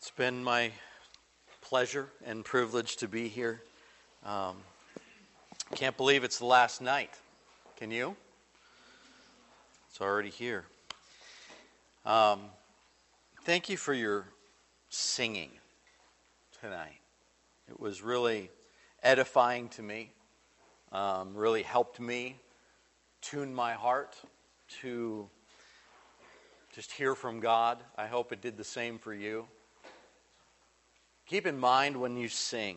It's been my pleasure and privilege to be here. Can't believe it's the last night. Can you? It's already here. Thank you for your singing tonight. It was really edifying to me. Really helped me tune my heart to just hear from God. I hope it did the same for you. Keep in mind when you sing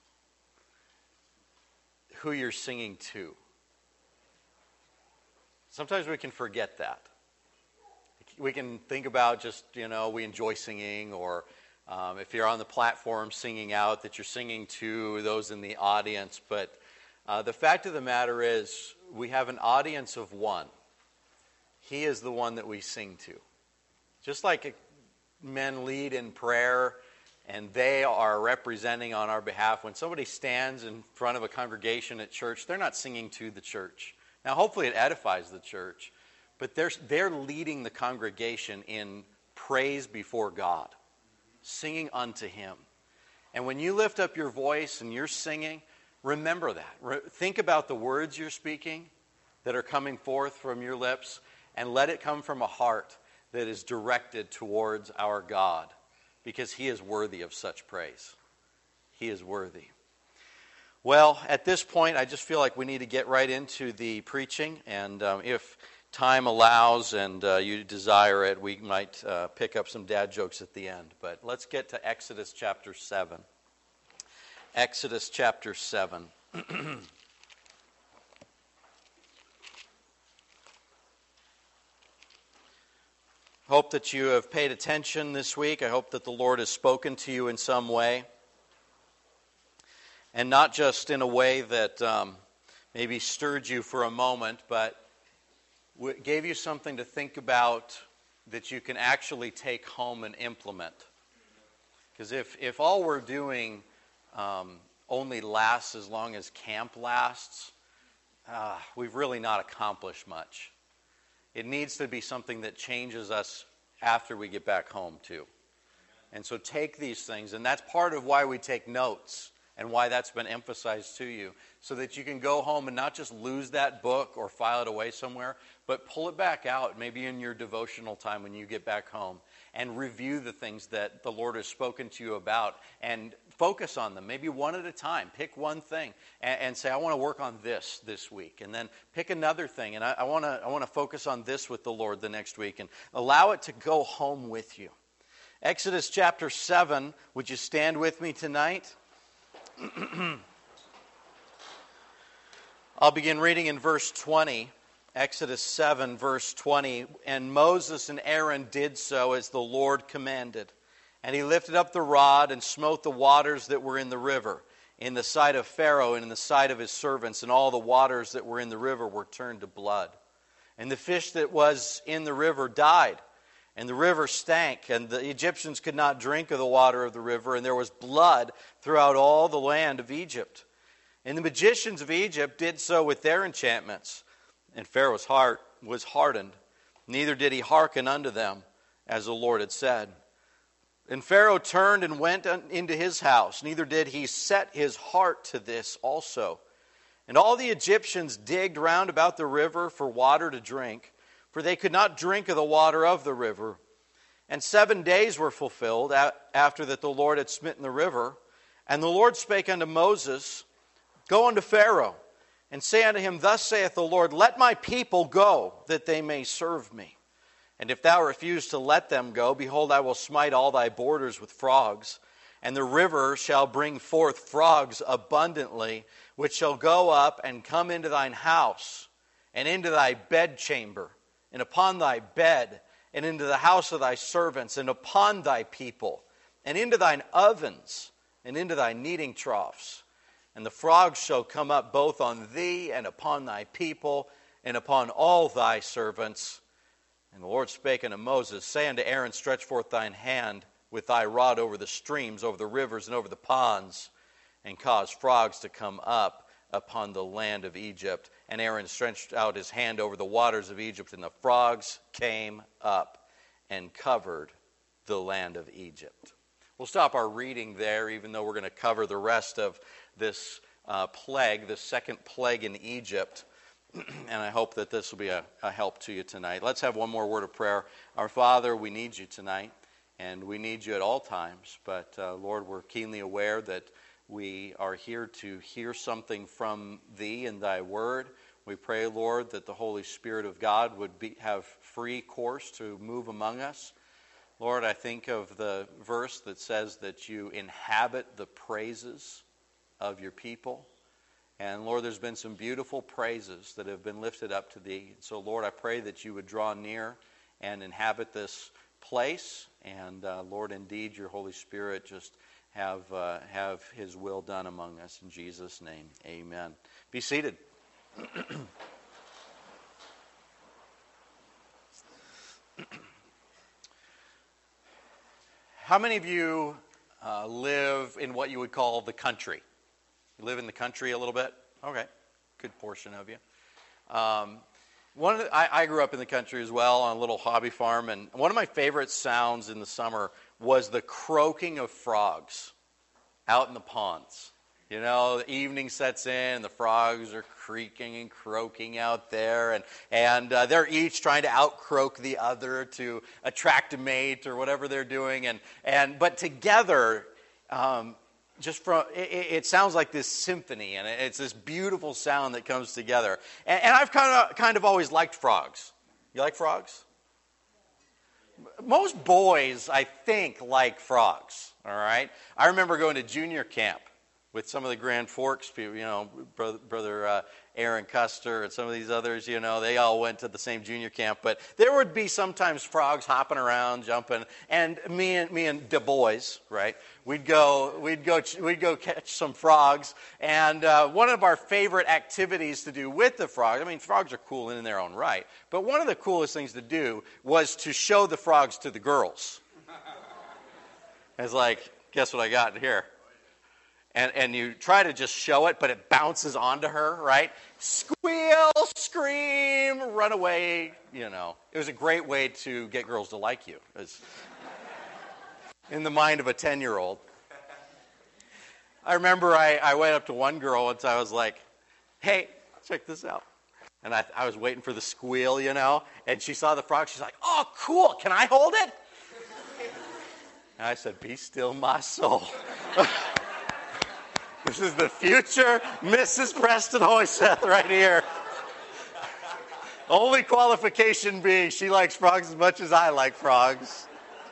who you're singing to. Sometimes we can forget that. We can think about just, we enjoy singing, or if you're on the platform singing out, that you're singing to those in the audience. But the fact of the matter is, we have an audience of one. He is the one that we sing to. Just like men lead in prayer, and they are representing on our behalf. When somebody stands in front of a congregation at church, they're not singing to the church. Now, hopefully it edifies the church, but they're leading the congregation in praise before God, singing unto Him. And when you lift up your voice and you're singing, remember that. Think about the words you're speaking that are coming forth from your lips, and let it come from a heart that is directed towards our God, because He is worthy of such praise. He is worthy. Well, at this point, I just feel like we need to get right into the preaching, and if time allows and you desire it, we might pick up some dad jokes at the end. But let's get to Exodus chapter 7. Exodus chapter 7. Hope that you have paid attention this week. I hope that the Lord has spoken to you in some way. And not just in a way that maybe stirred you for a moment, but gave you something to think about that you can actually take home and implement. Because if all we're doing only lasts as long as camp lasts, we've really not accomplished much. It needs to be something that changes us after we get back home too. And so take these things, and that's part of why we take notes and why that's been emphasized to you, so that you can go home and not just lose that book or file it away somewhere, but pull it back out maybe in your devotional time when you get back home, and review the things that the Lord has spoken to you about, and focus on them, maybe one at a time. Pick one thing and say, I want to work on this week. And then pick another thing, and I want to focus on this with the Lord the next week, and allow it to go home with you. Exodus chapter 7, would you stand with me tonight? I'll begin reading in verse 20. Exodus 7, verse 20. And Moses and Aaron did so as the Lord commanded. And he lifted up the rod and smote the waters that were in the river, in the sight of Pharaoh and in the sight of his servants, and all the waters that were in the river were turned to blood. And the fish that was in the river died, and the river stank, and the Egyptians could not drink of the water of the river, and there was blood throughout all the land of Egypt. And the magicians of Egypt did so with their enchantments. And Pharaoh's heart was hardened, neither did he hearken unto them, as the Lord had said. And Pharaoh turned and went into his house, neither did he set his heart to this also. And all the Egyptians digged round about the river for water to drink, for they could not drink of the water of the river. And 7 days were fulfilled after that the Lord had smitten the river. And the Lord spake unto Moses, Go unto Pharaoh, and say unto him, Thus saith the Lord, Let my people go, that they may serve me. And if thou refuse to let them go, behold, I will smite all thy borders with frogs, and the river shall bring forth frogs abundantly, which shall go up and come into thine house, and into thy bedchamber, and upon thy bed, and into the house of thy servants, and upon thy people, and into thine ovens, and into thy kneading troughs. And the frogs shall come up both on thee, and upon thy people, and upon all thy servants. And the Lord spake unto Moses, Say unto Aaron, Stretch forth thine hand with thy rod over the streams, over the rivers, and over the ponds, and cause frogs to come up upon the land of Egypt. And Aaron stretched out his hand over the waters of Egypt, and the frogs came up and covered the land of Egypt. We'll stop our reading there, even though we're going to cover the rest of this plague, the second plague in Egypt. And I hope that this will be a help to you tonight. Let's have one more word of prayer. Our Father, we need you tonight, and we need you at all times. But Lord, we're keenly aware that we are here to hear something from Thee and Thy Word. We pray, Lord, that the Holy Spirit of God would have free course to move among us. Lord, I think of the verse that says that you inhabit the praises of your people. And Lord, there's been some beautiful praises that have been lifted up to Thee. So Lord, I pray that you would draw near and inhabit this place. And Lord, indeed, your Holy Spirit just have His will done among us. In Jesus' name, amen. Be seated. How many of you live in what you would call the country? You live in the country a little bit? Okay, good portion of you. I grew up in the country as well on a little hobby farm, and one of my favorite sounds in the summer was the croaking of frogs out in the ponds. You know, the evening sets in, and the frogs are creaking and croaking out there, and they're each trying to out-croak the other to attract a mate or whatever they're doing, but together, it sounds like this symphony, and it's this beautiful sound that comes together. And I've kind of always liked frogs. You like frogs? Most boys, I think, like frogs. All right. I remember going to junior camp with some of the Grand Forks people, you know, brother Aaron Custer and some of these others, you know, they all went to the same junior camp. But there would be sometimes frogs hopping around, jumping, and me and the boys, right? We'd go catch some frogs. And one of our favorite activities to do with the frogs, I mean, frogs are cool in their own right, but one of the coolest things to do was to show the frogs to the girls. It's like, guess what I got here? And you try to just show it, but it bounces onto her, right? Squeal, scream, run away, you know. It was a great way to get girls to like you. It was in the mind of a 10-year-old. I remember I went up to one girl once. I was like, hey, check this out. And I was waiting for the squeal, you know. And she saw the frog. She's like, oh, cool. Can I hold it? And I said, be still my soul. This is the future Mrs. Preston Hoyseth right here. Only qualification being she likes frogs as much as I like frogs.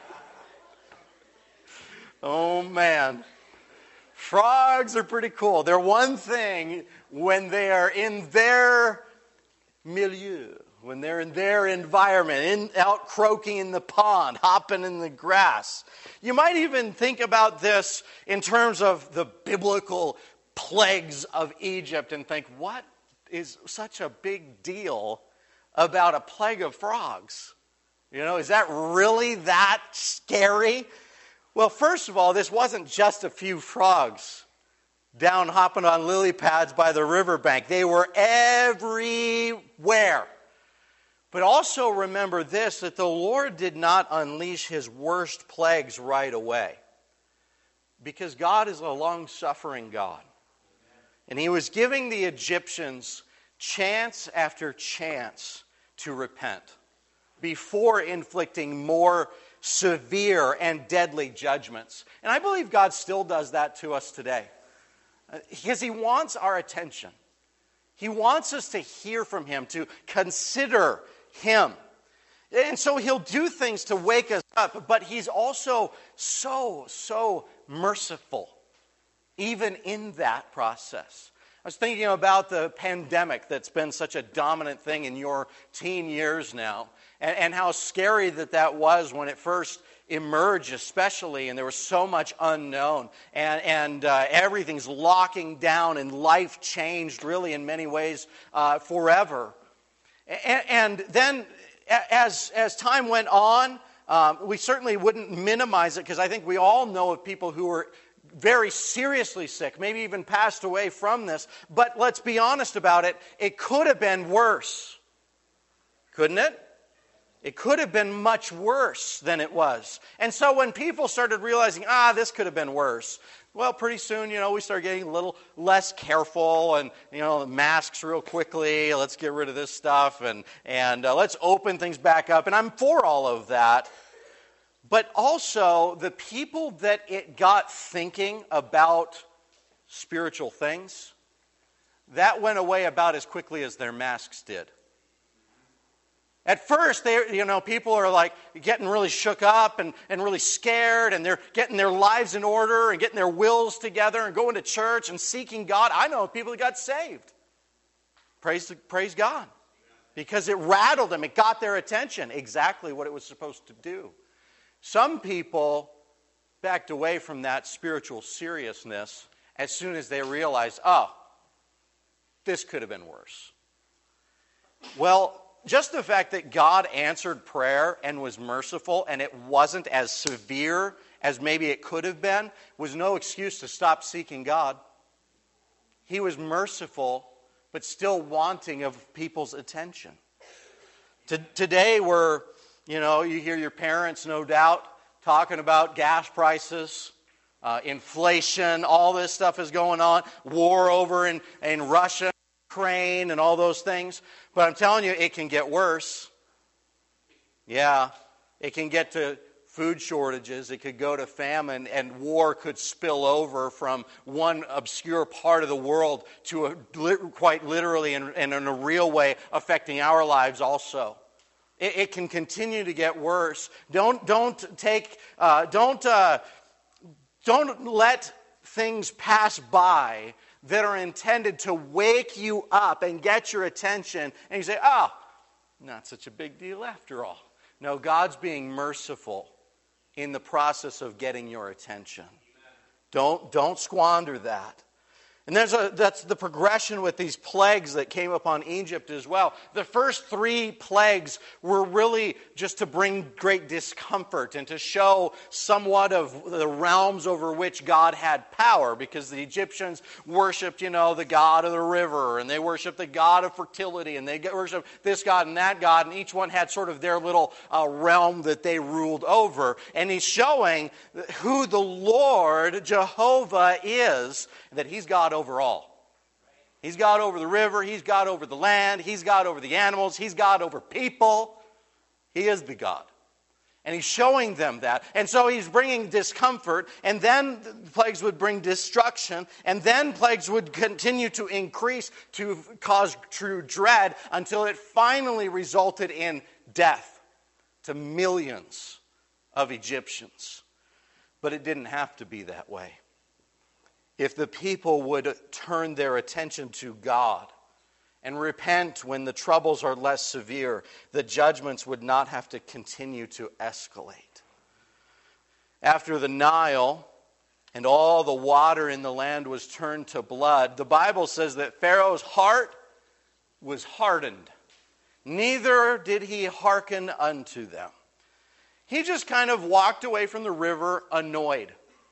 Oh, man. Frogs are pretty cool. They're one thing when they are in their milieu, when they're in their environment, out croaking in the pond, hopping in the grass. You might even think about this in terms of the biblical plagues of Egypt and think, what is such a big deal about a plague of frogs? You know, is that really that scary? Well, first of all, this wasn't just a few frogs down hopping on lily pads by the riverbank. They were everywhere. But also remember this, that the Lord did not unleash His worst plagues right away. Because God is a long-suffering God. And He was giving the Egyptians chance after chance to repent before inflicting more severe and deadly judgments. And I believe God still does that to us today. Because He wants our attention. He wants us to hear from Him, to consider Him. And so He'll do things to wake us up, but He's also so merciful, even in that process. I was thinking about the pandemic that's been such a dominant thing in your teen years now, and how scary that was when it first emerged, especially, and there was so much unknown, and everything's locking down, and life changed really in many ways forever. And then as time went on, we certainly wouldn't minimize it, because I think we all know of people who were very seriously sick, maybe even passed away from this. But let's be honest about it, it could have been worse. Couldn't it? It could have been much worse than it was. And so when people started realizing, this could have been worse, well, pretty soon, we started getting a little less careful and, masks real quickly. Let's get rid of this stuff and let's open things back up. And I'm for all of that. But also, the people that it got thinking about spiritual things, that went away about as quickly as their masks did. At first, people are like getting really shook up and really scared, and they're getting their lives in order and getting their wills together and going to church and seeking God. I know people that got saved. Praise God. Because it rattled them. It got their attention. Exactly what it was supposed to do. Some people backed away from that spiritual seriousness as soon as they realized, this could have been worse. Well, just the fact that God answered prayer and was merciful and it wasn't as severe as maybe it could have been was no excuse to stop seeking God. He was merciful, but still wanting of people's attention. Today we're, you hear your parents, no doubt, talking about gas prices, inflation, all this stuff is going on, war over in Russia, Ukraine, and all those things. But I'm telling you, it can get worse. Yeah, it can get to food shortages. It could go to famine, and war could spill over from one obscure part of the world to quite literally and in a real way affecting our lives also. It can continue to get worse. Don't let things pass by that are intended to wake you up and get your attention, and you say, not such a big deal after all. No, God's being merciful in the process of getting your attention. Don't squander that. And that's the progression with these plagues that came upon Egypt as well. The first 3 plagues were really just to bring great discomfort and to show somewhat of the realms over which God had power, because the Egyptians worshipped, the god of the river, and they worshipped the god of fertility, and they worshipped this god and that god, and each one had sort of their little realm that they ruled over. And he's showing who the Lord Jehovah is, that he's God over all. He's God over the river, he's God over the land, he's God over the animals, he's God over people. He is the God. And he's showing them that. And so he's bringing discomfort, and then plagues would bring destruction, and then plagues would continue to increase to cause true dread until it finally resulted in death to millions of Egyptians. But it didn't have to be that way. If the people would turn their attention to God and repent when the troubles are less severe, the judgments would not have to continue to escalate. After the Nile and all the water in the land was turned to blood, the Bible says that Pharaoh's heart was hardened. Neither did he hearken unto them. He just kind of walked away from the river annoyed.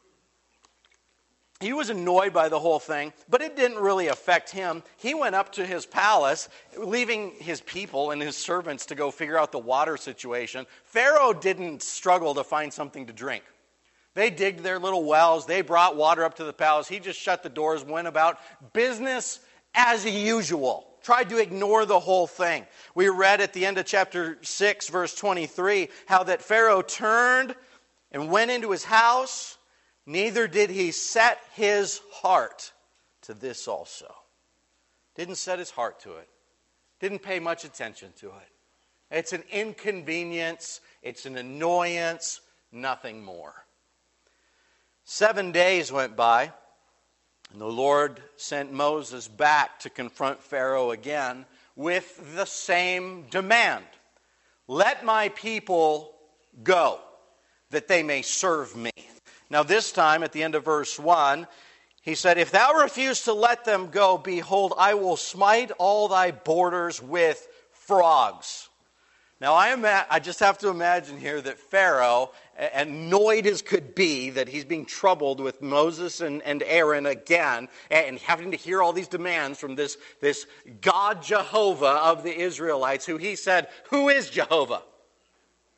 He was annoyed by the whole thing, but it didn't really affect him. He went up to his palace, leaving his people and his servants to go figure out the water situation. Pharaoh didn't struggle to find something to drink. They digged their little wells. They brought water up to the palace. He just shut the doors, went about business as usual. Tried to ignore the whole thing. We read at the end of chapter 6, verse 23, how that Pharaoh turned and went into his house. Neither did he set his heart to this also. Didn't set his heart to it. Didn't pay much attention to it. It's an inconvenience. It's an annoyance. Nothing more. 7 days went by, and the Lord sent Moses back to confront Pharaoh again with the same demand. Let my people go, that they may serve me. Now this time, at the end of verse 1, he said, if thou refuse to let them go, behold, I will smite all thy borders with frogs. Now I just have to imagine here that Pharaoh, annoyed as could be that he's being troubled with Moses and Aaron again, and having to hear all these demands from this God Jehovah of the Israelites, who he said, who is Jehovah?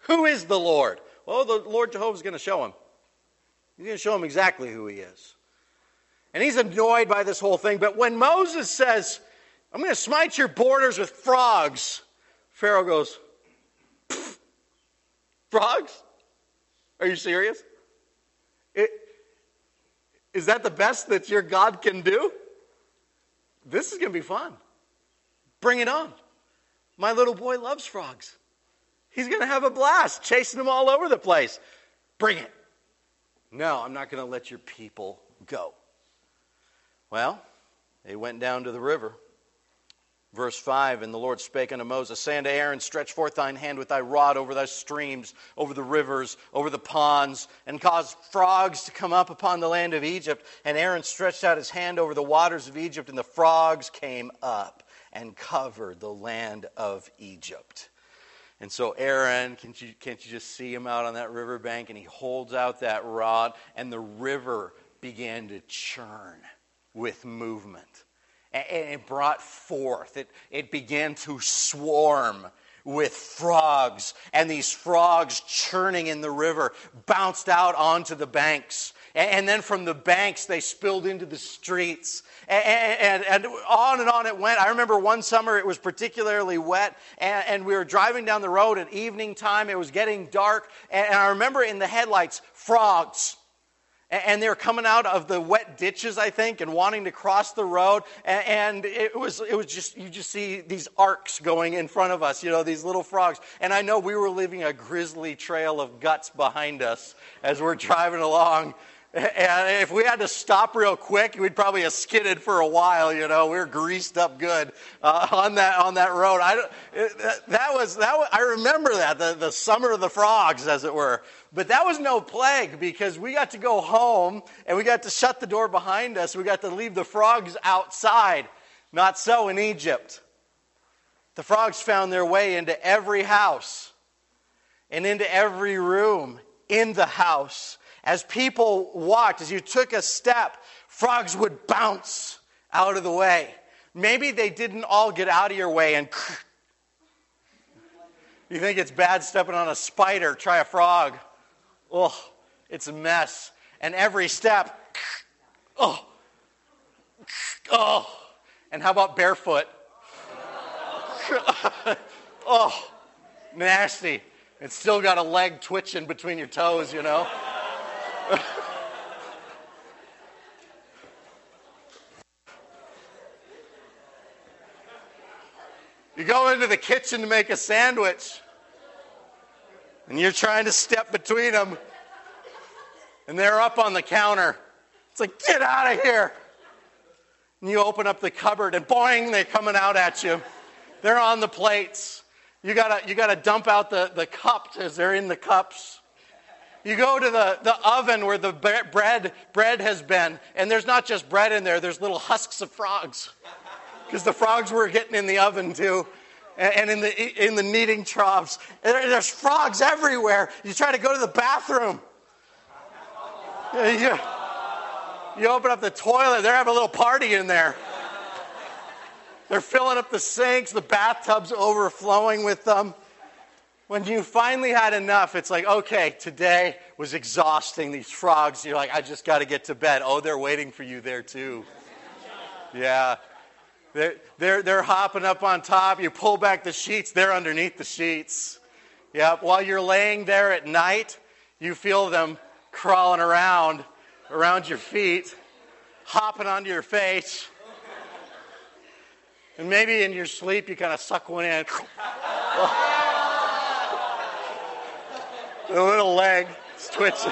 Who is the Lord? Well, the Lord Jehovah is going to show him. He's going to show him exactly who he is. And he's annoyed by this whole thing. But when Moses says, I'm going to smite your borders with frogs, Pharaoh goes, frogs? Are you serious? Is that the best that your God can do? This is going to be fun. Bring it on. My little boy loves frogs. He's going to have a blast chasing them all over the place. Bring it. No, I'm not going to let your people go. Well, they went down to the river. Verse 5, and the Lord spake unto Moses, say unto Aaron, stretch forth thine hand with thy rod over thy streams, over the rivers, over the ponds, and cause frogs to come up upon the land of Egypt. And Aaron stretched out his hand over the waters of Egypt, and the frogs came up and covered the land of Egypt. And so Aaron, can't you just see him out on that riverbank? And he holds out that rod, and the river began to churn with movement. And it brought forth, it began to swarm with frogs. And these frogs churning in the river bounced out onto the banks. And then from the banks, they spilled into the streets. And on it went. I remember one summer it was particularly wet. And we were driving down the road at evening time. It was getting dark. And I remember in the headlights, frogs. And they were coming out of the wet ditches, I think, and wanting to cross the road. And it was just, you just see these arcs going in front of us, these little frogs. And I know we were leaving a grisly trail of guts behind us as we're driving along. And if we had to stop real quick, we'd probably have skidded for a while. We were greased up good on that road. I remember that the summer of the frogs, as it were. But that was no plague because we got to go home and we got to shut the door behind us. We got to leave the frogs outside. Not so in Egypt. The frogs found their way into every house and into every room in the house. As people walked, as you took a step, frogs would bounce out of the way. Maybe they didn't all get out of your way and you think it's bad stepping on a spider, try a frog. Oh, it's a mess. And every step, oh. And how about barefoot? Oh, nasty. It's still got a leg twitching between your toes, You go into the kitchen to make a sandwich, and you're trying to step between them, and they're up on the counter. It's like, get out of here. And you open up the cupboard, and boing, they're coming out at you. They're on the plates. You gotta dump out the cups as they're in the cups. You go to the oven where the bread has been, and there's not just bread in there, there's little husks of frogs. Because the frogs were getting in the oven too, and in the kneading troughs. There's frogs everywhere. You try to go to the bathroom. You open up the toilet, they're having a little party in there. They're filling up the sinks, the bathtub's overflowing with them. When you finally had enough, it's like, okay, today was exhausting. These frogs, you're like, I just got to get to bed. Oh, they're waiting for you there too. Yeah. They're hopping up on top. You pull back the sheets, they're underneath the sheets. Yeah. While you're laying there at night, you feel them crawling around your feet, hopping onto your face. And maybe in your sleep, you kind of suck one in. The little leg is twitching.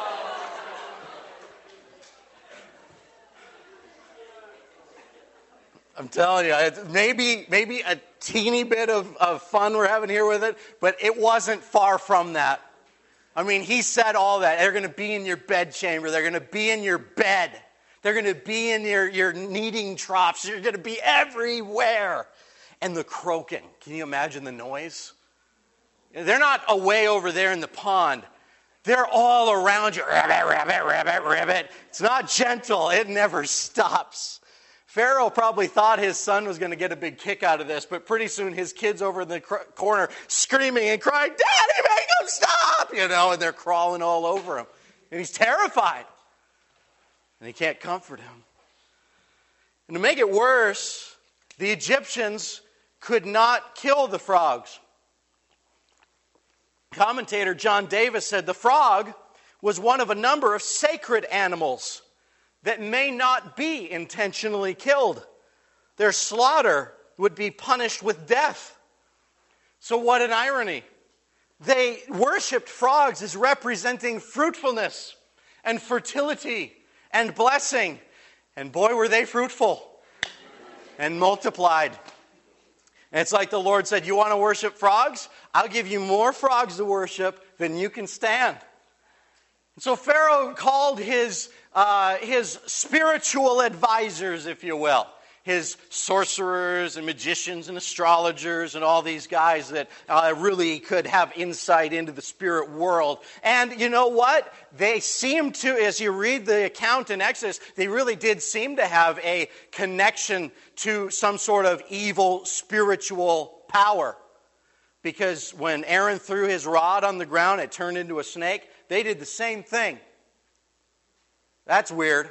I'm telling you, maybe a teeny bit of fun we're having here with it, but it wasn't far from that. I mean, he said all that. They're going to be in your bed chamber. They're going to be in your bed. They're going to be in your kneading troughs. You're going to be everywhere. And the croaking. Can you imagine the noise? They're not away over there in the pond. They're all around you. Rabbit, rabbit, rabbit, rabbit. It's not gentle. It never stops. Pharaoh probably thought his son was going to get a big kick out of this, but pretty soon his kid's over in the corner screaming and crying, Daddy, make stop, and they're crawling all over him. And he's terrified. And he can't comfort him. And to make it worse, the Egyptians could not kill the frogs. Commentator John Davis said the frog was one of a number of sacred animals that may not be intentionally killed. Their slaughter would be punished with death. So what an irony. They worshipped frogs as representing fruitfulness and fertility and blessing. And boy, were they fruitful and multiplied. And it's like the Lord said, you want to worship frogs? I'll give you more frogs to worship than you can stand. And so Pharaoh called his spiritual advisors, if you will. His sorcerers and magicians and astrologers and all these guys that really could have insight into the spirit world. And you know what? They seem to, as you read the account in Exodus, they really did seem to have a connection to some sort of evil spiritual power. Because when Aaron threw his rod on the ground, it turned into a snake. They did the same thing. That's weird.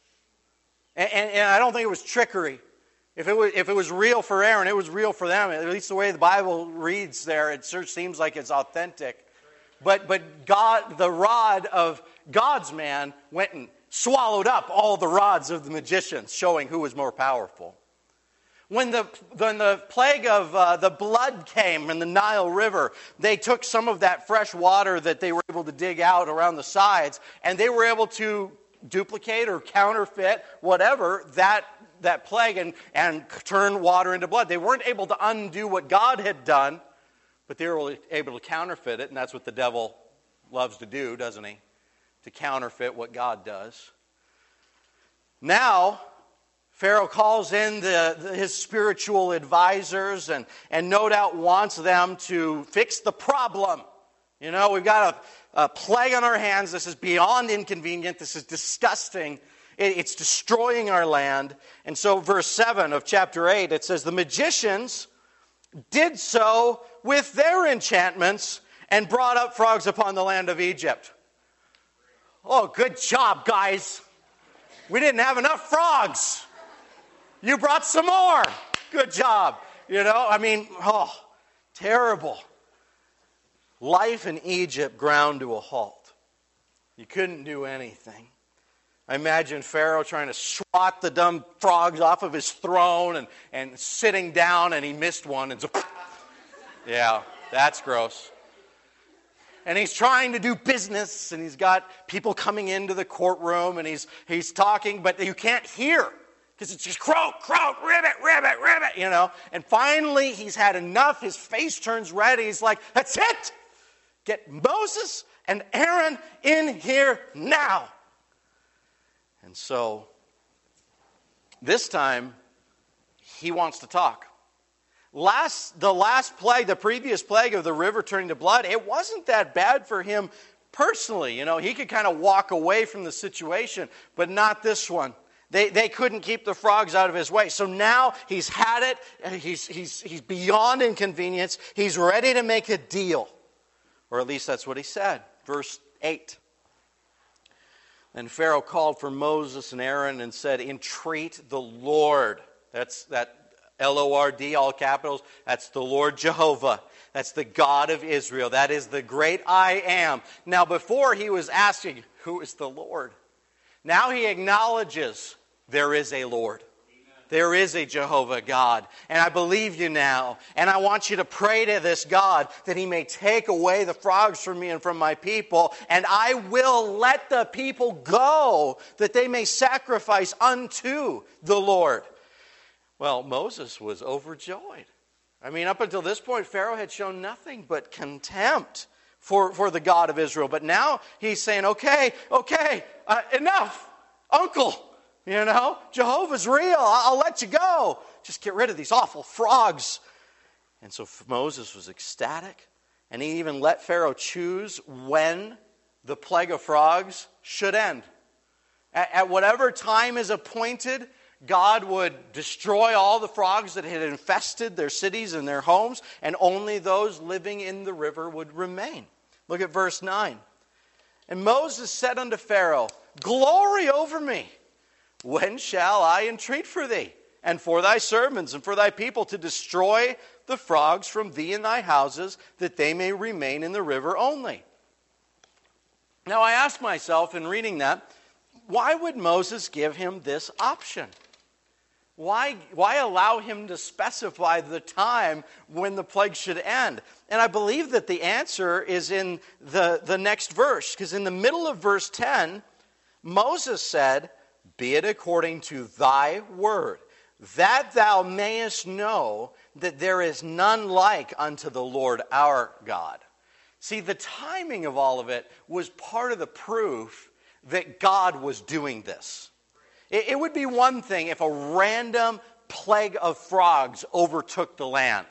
And I don't think it was trickery. If it was real for Aaron, it was real for them. At least the way the Bible reads there, it sure seems like it's authentic. But God, the rod of God's man, went and swallowed up all the rods of the magicians, showing who was more powerful. When the plague of the blood came in the Nile River, they took some of that fresh water that they were able to dig out around the sides, and they were able to duplicate or counterfeit whatever that plague and turn water into blood. They weren't able to undo what God had done, but they were able to counterfeit it, and that's what the devil loves to do, doesn't he? To counterfeit what God does. Now, Pharaoh calls in his spiritual advisors and no doubt wants them to fix the problem. We've got a plague on our hands. This is beyond inconvenient. This is disgusting. It's destroying our land. And so verse 7 of chapter 8, it says, the magicians did so with their enchantments and brought up frogs upon the land of Egypt. Oh, good job, guys. We didn't have enough frogs. You brought some more. Good job. Terrible. Life in Egypt ground to a halt. You couldn't do anything. I imagine Pharaoh trying to swat the dumb frogs off of his throne and sitting down, and he missed one. And so, yeah, that's gross. And he's trying to do business, and he's got people coming into the courtroom, and he's talking, but you can't hear. Because it's just croak, ribbit, ribbit, ribbit, And finally, he's had enough. His face turns red. He's like, that's it. Get Moses and Aaron in here now. And so, this time, he wants to talk. The last plague, the previous plague of the river turning to blood, it wasn't that bad for him personally. He could kind of walk away from the situation, but not this one. They couldn't keep the frogs out of his way. So now he's had it. And he's beyond inconvenience. He's ready to make a deal. Or at least that's what he said. Verse 8. And Pharaoh called for Moses and Aaron and said, entreat the Lord. That's that L-O-R-D, all capitals. That's the Lord Jehovah. That's the God of Israel. That is the great I am. Now before he was asking, who is the Lord? Now he acknowledges there is a Lord. There is a Jehovah God. And I believe you now. And I want you to pray to this God that he may take away the frogs from me and from my people. And I will let the people go that they may sacrifice unto the Lord. Well, Moses was overjoyed. Up until this point, Pharaoh had shown nothing but contempt for the God of Israel. But now he's saying, okay, enough. Uncle, Jehovah's real. I'll let you go. Just get rid of these awful frogs. And so Moses was ecstatic. And he even let Pharaoh choose when the plague of frogs should end. At whatever time is appointed, God would destroy all the frogs that had infested their cities and their homes, and only those living in the river would remain. Look at verse 9. And Moses said unto Pharaoh, Glory over me. When shall I entreat for thee, and for thy servants, and for thy people, to destroy the frogs from thee and thy houses, that they may remain in the river only? Now I ask myself in reading that, why would Moses give him this option? Why allow him to specify the time when the plague should end? And I believe that the answer is in the next verse, because in the middle of verse 10, Moses said, Be it according to thy word, that thou mayest know that there is none like unto the Lord our God. See, the timing of all of it was part of the proof that God was doing this. It would be one thing if a random plague of frogs overtook the land.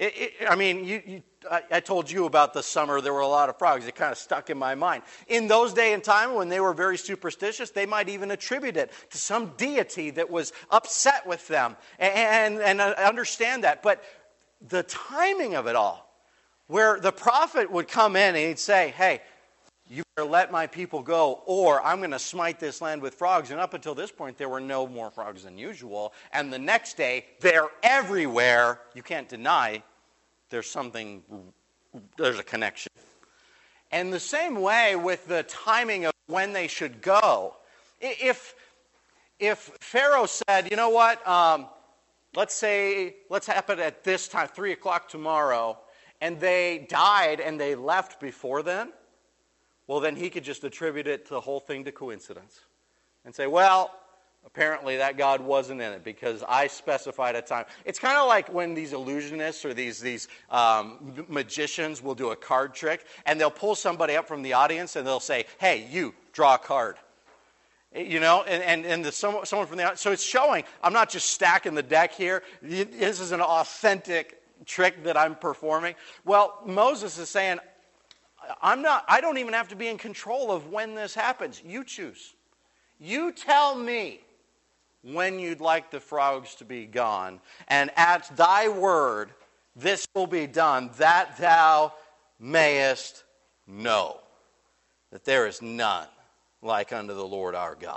I told you about the summer there were a lot of frogs. It kind of stuck in my mind. In those days and time when they were very superstitious, they might even attribute it to some deity that was upset with them. And I understand that. But the timing of it all, where the prophet would come in and he'd say, hey, you better let my people go, or I'm going to smite this land with frogs. And up until this point, there were no more frogs than usual. And the next day, they're everywhere. You can't deny there's a connection. And the same way with the timing of when they should go. If Pharaoh said, you know what, let's happen at this time, 3 o'clock tomorrow, and they died and they left before then, well, then he could just attribute it to the whole thing to coincidence and say, well, apparently that God wasn't in it because I specified a time. It's kind of like when these illusionists or these magicians will do a card trick, and they'll pull somebody up from the audience and they'll say, hey, you, draw a card. You know, and someone from the audience. So it's showing, I'm not just stacking the deck here. This is an authentic trick that I'm performing. Well, Moses is saying, I don't even have to be in control of when this happens. You choose. You tell me when you'd like the frogs to be gone, and at thy word this will be done, that thou mayest know that there is none like unto the Lord our God.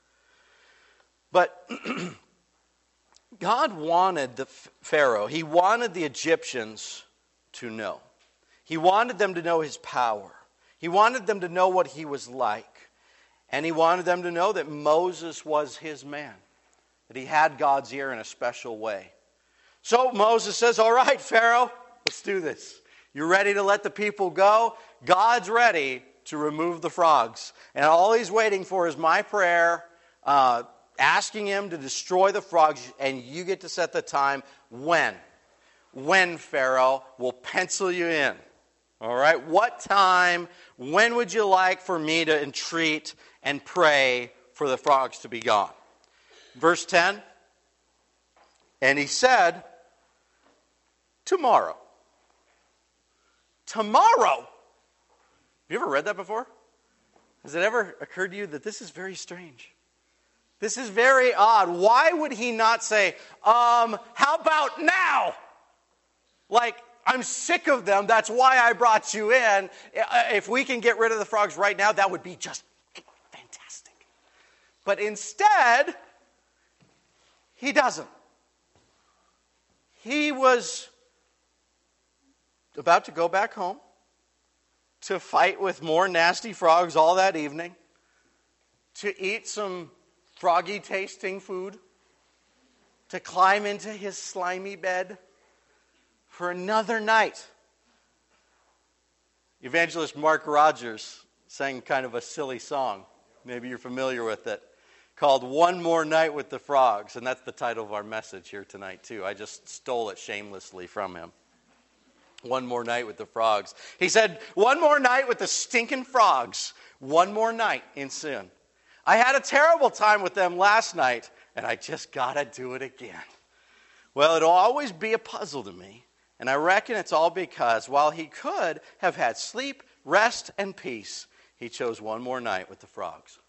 But God wanted the Pharaoh, he wanted the Egyptians to know. He wanted them to know his power. He wanted them to know what he was like. And he wanted them to know that Moses was his man, that he had God's ear in a special way. So Moses says, all right, Pharaoh, let's do this. You're ready to let the people go? God's ready to remove the frogs. And all he's waiting for is my prayer, asking him to destroy the frogs, and you get to set the time when. When, Pharaoh, we'll pencil you in. All right, what time, when would you like for me to entreat and pray for the frogs to be gone? Verse 10, and he said, tomorrow. Tomorrow? Have you ever read that before? Has it ever occurred to you that this is very strange? This is very odd. Why would he not say, how about now? Like, I'm sick of them. That's why I brought you in. If we can get rid of the frogs right now, that would be just fantastic. But instead, he doesn't. He was about to go back home to fight with more nasty frogs all that evening, to eat some froggy tasting food, to climb into his slimy bed for another night. Evangelist Mark Rogers sang kind of a silly song. Maybe you're familiar with it. Called One More Night with the Frogs. And that's the title of our message here tonight too. I just stole it shamelessly from him. One more night with the frogs. He said, one more night with the stinking frogs. One more night in sin. I had a terrible time with them last night, and I just gotta do it again. Well, it'll always be a puzzle to me. And I reckon it's all because while he could have had sleep, rest, and peace, he chose one more night with the frogs.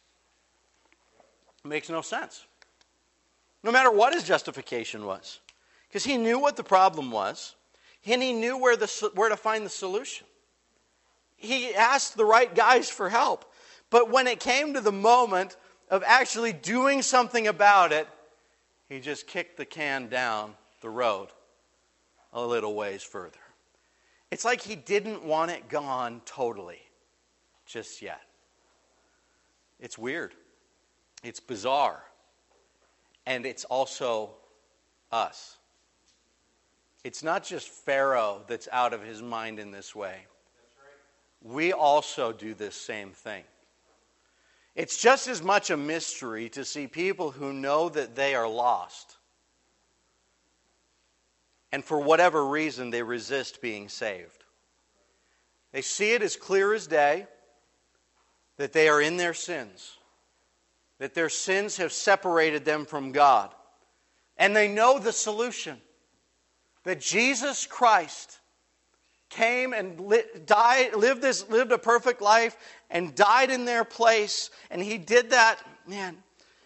It makes no sense. No matter what his justification was. Because he knew what the problem was, and he knew where to find the solution. he asked the right guys for help. But when it came to the moment of actually doing something about it, he just kicked the can down the road a little ways further. It's like he didn't want it gone totally just yet. It's weird. It's bizarre. And it's also us. It's not just Pharaoh that's out of his mind in this way. We also do this same thing. It's just as much a mystery to see people who know that they are lost, and for whatever reason they resist being saved. They see it as clear as day that they are in their sins, that their sins have separated them from God, and they know the solution, that Jesus Christ came and lived a perfect life and died in their place. And he did that, man.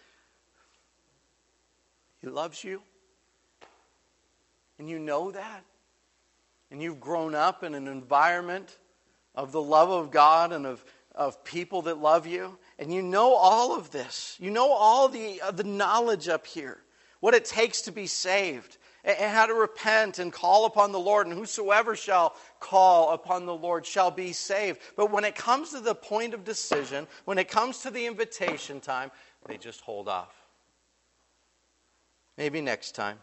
He loves you. And you know that. And you've grown up in an environment of the love of God and of people that love you. And you know all of this. You know all the knowledge up here. What it takes to be saved. And how to repent and call upon the Lord. And whosoever shall call upon the Lord shall be saved. But when it comes to the point of decision, when it comes to the invitation time, they just hold off. Maybe next time.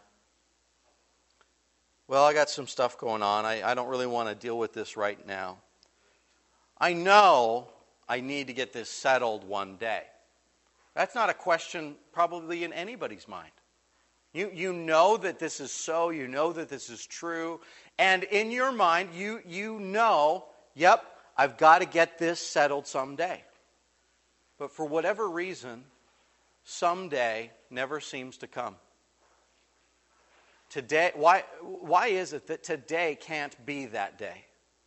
Well, I got some stuff going on. I don't really want to deal with this right now. I know I need to get this settled one day. That's not a question probably in anybody's mind. You know that this is so. You know that this is true. And in your mind, you know, yep, I've got to get this settled someday. But for whatever reason, someday never seems to come. Today, why is it that today can't be that day?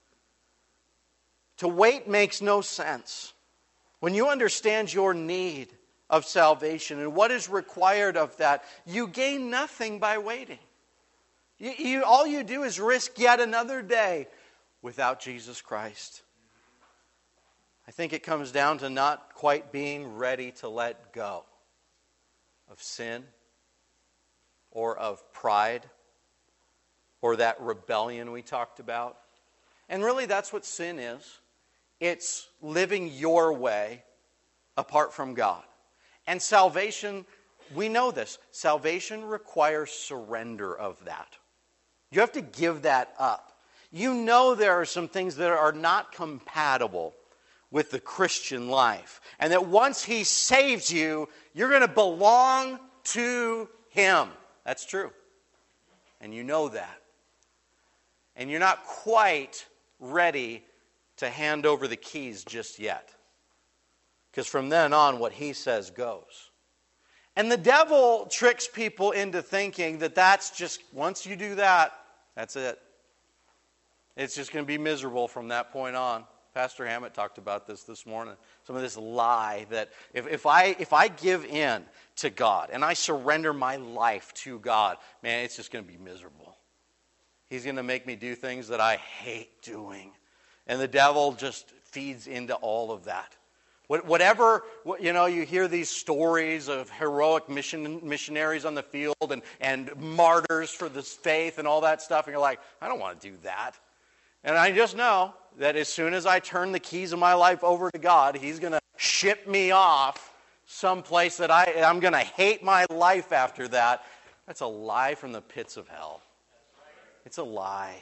To wait makes no sense. When you understand your need of salvation and what is required of that, you gain nothing by waiting. All you do is risk yet another day without Jesus Christ. I think it comes down to not quite being ready to let go of sin or of pride or that rebellion we talked about. And really that's what sin is. It's living your way apart from God. And salvation, we know this. Salvation requires surrender of that. You have to give that up. You know there are some things that are not compatible with the Christian life. And that once He saves you, you're going to belong to Him. That's true. And you know that. And you're not quite ready to hand over the keys just yet. Because from then on, what He says goes. And the devil tricks people into thinking that that's just, once you do that, that's it. It's just going to be miserable from that point on. Pastor Hammett talked about this morning. Some of this lie that if I give in to God and I surrender my life to God, man, it's just going to be miserable. He's going to make me do things that I hate doing. And the devil just feeds into all of that. Whatever, you hear these stories of heroic missionaries on the field and martyrs for this faith and all that stuff, and you're like, I don't want to do that. And I just know that as soon as I turn the keys of my life over to God, He's going to ship me off someplace that I'm going to hate my life after that. That's a lie from the pits of hell. It's a lie.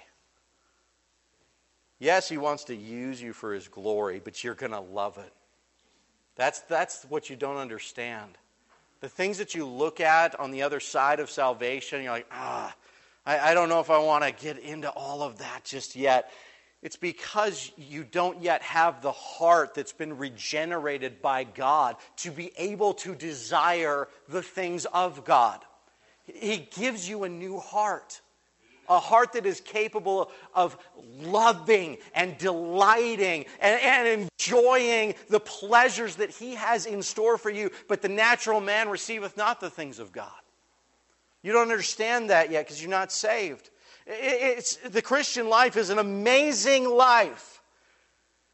Yes, He wants to use you for His glory, but you're going to love it. That's what you don't understand. The things that you look at on the other side of salvation, you're like, I don't know if I want to get into all of that just yet. It's because you don't yet have the heart that's been regenerated by God to be able to desire the things of God. He gives you a new heart. A heart that is capable of loving and delighting and enjoying the pleasures that He has in store for you. But the natural man receiveth not the things of God. You don't understand that yet because you're not saved. The Christian life is an amazing life.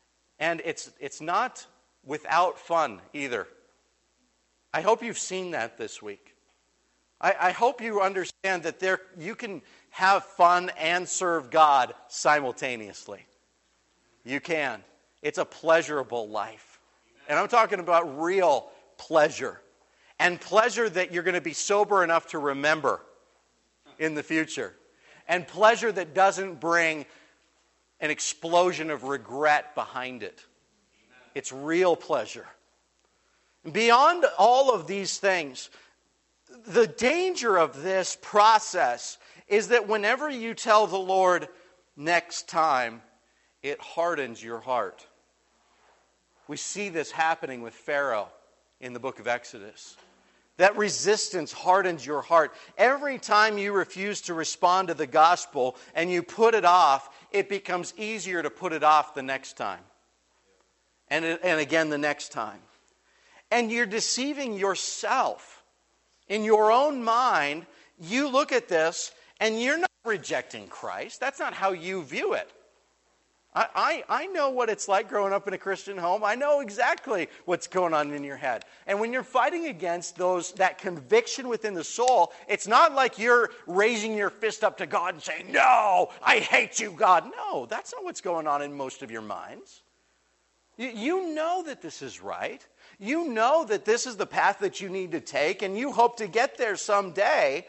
And it's not without fun either. I hope you've seen that this week. I hope you understand that you can have fun and serve God simultaneously. You can. It's a pleasurable life. And I'm talking about real pleasure. And pleasure that you're going to be sober enough to remember in the future. And pleasure that doesn't bring an explosion of regret behind it. It's real pleasure. Beyond all of these things, the danger of this process is that whenever you tell the Lord next time, it hardens your heart. We see this happening with Pharaoh in the book of Exodus. That resistance hardens your heart. Every time you refuse to respond to the gospel and you put it off, it becomes easier to put it off the next time. And again the next time. And you're deceiving yourself. In your own mind, you look at this and you're not rejecting Christ. That's not how you view it. I know what it's like growing up in a Christian home. I know exactly what's going on in your head. And when you're fighting against that conviction within the soul, it's not like you're raising your fist up to God and saying, "No, I hate you, God." No, that's not what's going on in most of your minds. You know that this is right. You know that this is the path that you need to take, and you hope to get there someday.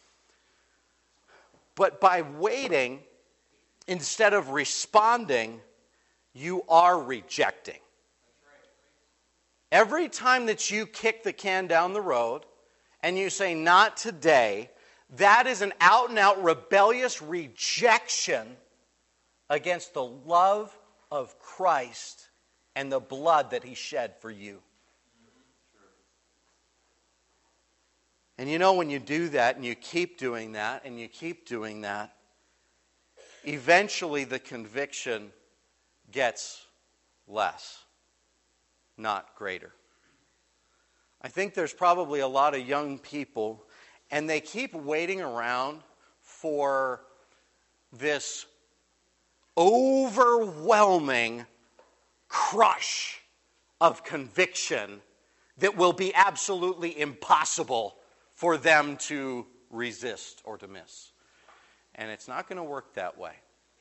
But by waiting, instead of responding, you are rejecting. Every time that you kick the can down the road and you say, "Not today," that is an out-and-out rebellious rejection against the love of Christ and the blood that He shed for you. And you know, when you do that and you keep doing that and you keep doing that, eventually the conviction gets less, not greater. I think there's probably a lot of young people, and they keep waiting around for this overwhelming crush of conviction that will be absolutely impossible for them to resist or to miss. And it's not going to work that way.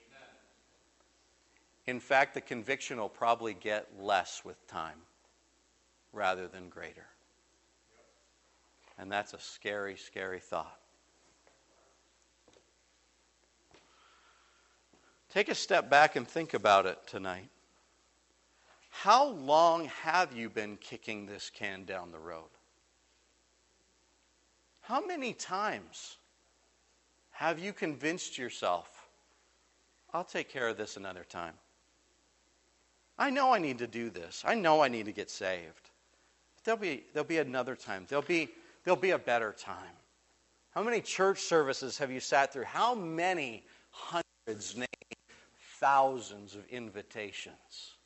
In fact, the conviction will probably get less with time rather than greater. And that's a scary, scary thought. Take a step back and think about it tonight. How long have you been kicking this can down the road? How many times have you convinced yourself, "I'll take care of this another time. I know I need to do this. I know I need to get saved. But there'll be another time. There'll be a better time." How many church services have you sat through? How many hundreds, maybe thousands of invitations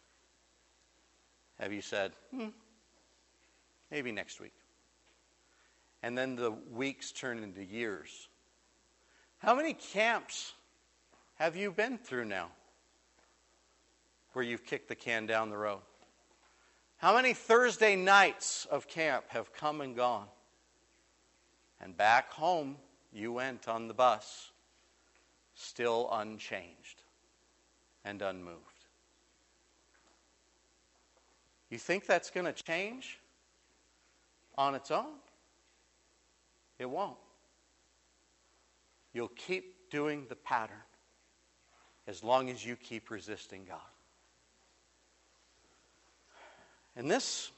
have you said, maybe next week? And then the weeks turn into years. How many camps have you been through now where you've kicked the can down the road? How many Thursday nights of camp have come and gone? And back home you went on the bus, still unchanged and unmoved. You think that's going to change on its own? It won't. You'll keep doing the pattern as long as you keep resisting God. And this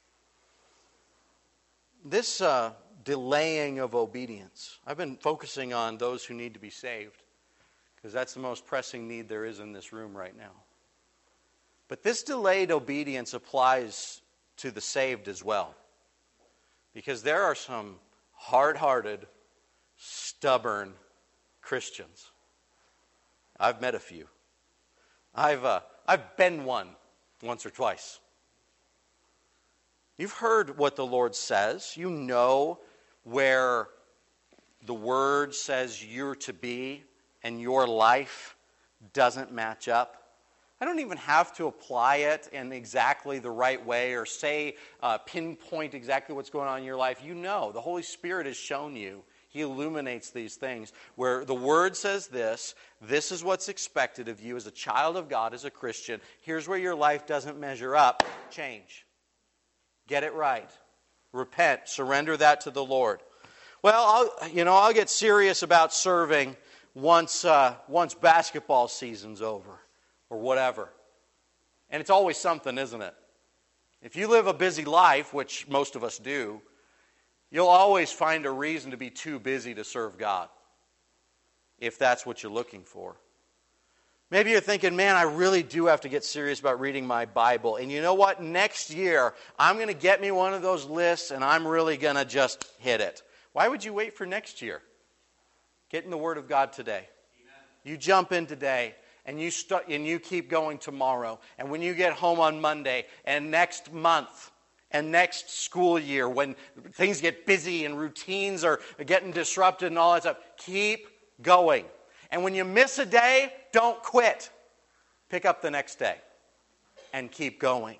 delaying of obedience, I've been focusing on those who need to be saved because that's the most pressing need there is in this room right now. But this delayed obedience applies to the saved as well, because there are some hard-hearted, stubborn Christians. I've met a few. I've been one once or twice. You've heard what the Lord says. You know where the Word says you're to be and your life doesn't match up. I don't even have to apply it in exactly the right way or say, pinpoint exactly what's going on in your life. You know, the Holy Spirit has shown you. He illuminates these things where the Word says this is what's expected of you as a child of God, as a Christian. Here's where your life doesn't measure up. Change. Get it right. Repent. Surrender that to the Lord. Well, I'll get serious about serving once basketball season's over or whatever. And it's always something, isn't it? If you live a busy life, which most of us do, you'll always find a reason to be too busy to serve God, if that's what you're looking for. Maybe you're thinking, man, I really do have to get serious about reading my Bible. And you know what? Next year, I'm going to get me one of those lists, and I'm really going to just hit it. Why would you wait for next year? Get in the Word of God today. Amen. You jump in today, and you keep going tomorrow. And when you get home on Monday, and next month, and next school year, when things get busy and routines are getting disrupted and all that stuff, keep going. And when you miss a day, don't quit. Pick up the next day and keep going.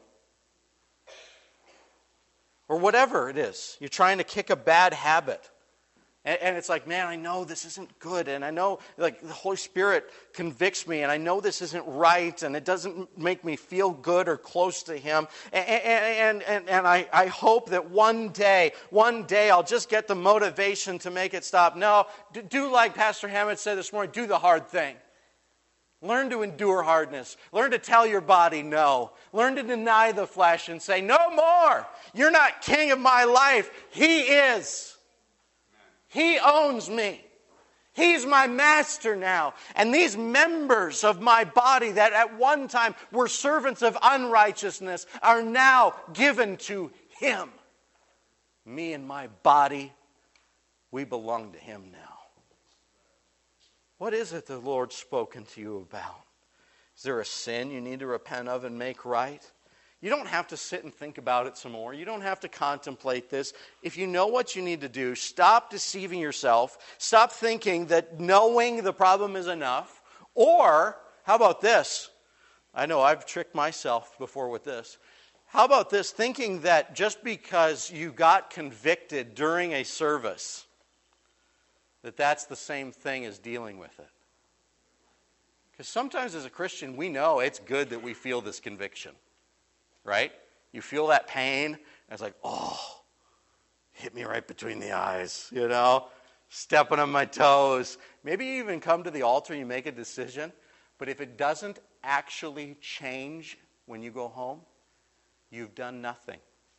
Or whatever it is. You're trying to kick a bad habit. And it's like, man, I know this isn't good. And I know, like, the Holy Spirit convicts me. And I know this isn't right. And it doesn't make me feel good or close to Him. And I hope that one day I'll just get the motivation to make it stop. No, do like Pastor Hammond said this morning, do the hard thing. Learn to endure hardness. Learn to tell your body no. Learn to deny the flesh and say, no more. You're not king of my life. He is. He owns me. He's my master now. And these members of my body that at one time were servants of unrighteousness are now given to Him. Me and my body, we belong to Him now. What is it the Lord's spoken to you about? Is there a sin you need to repent of and make right? You don't have to sit and think about it some more. You don't have to contemplate this. If you know what you need to do, stop deceiving yourself. Stop thinking that knowing the problem is enough. Or, how about this? I know I've tricked myself before with this. How about this? Thinking that just because you got convicted during a service, that's the same thing as dealing with it. Because sometimes as a Christian, we know it's good that we feel this conviction. Right? You feel that pain, and it's like, oh, hit me right between the eyes, stepping on my toes. Maybe you even come to the altar and you make a decision, but if it doesn't actually change when you go home, you've done nothing.